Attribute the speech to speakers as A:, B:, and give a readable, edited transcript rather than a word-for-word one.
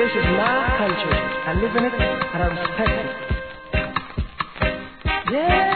A: This is my country. I live in it and I respect it. Yeah.